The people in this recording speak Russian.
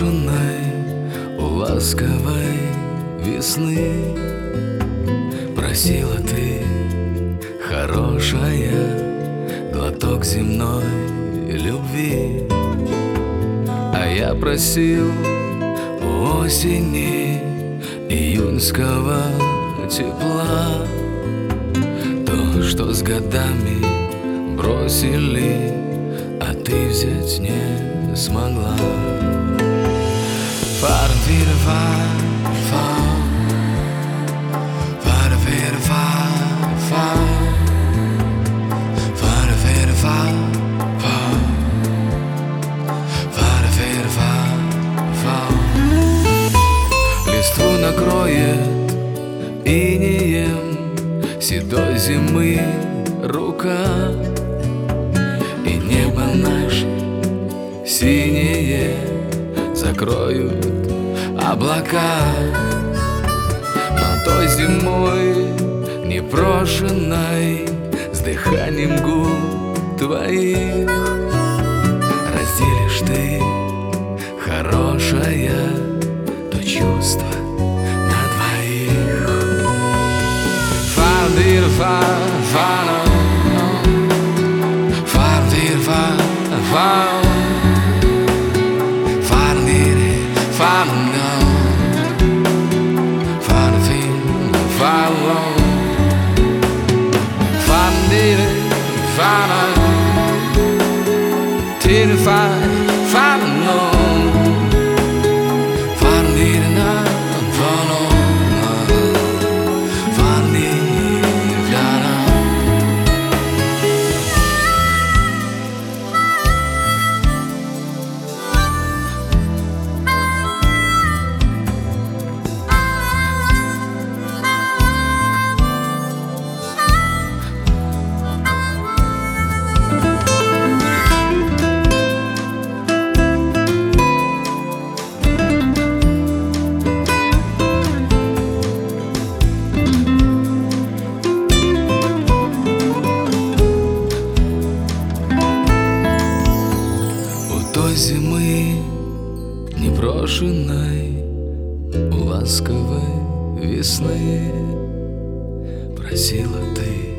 непрошенной, у ласковой весны просила ты, хорошая, глоток земной любви. А я просил у осени июньского тепла, то, что с годами бросили, а ты взять не смогла. Листву накроет инеем седой зимы рука, и небо наше синее закроют облака. Но той зимой непрошенной, с дыханием губ твоих, разделишь ты, хорошая, то чувство на двоих. Зимы непрошенной, у ласковой весны просила ты,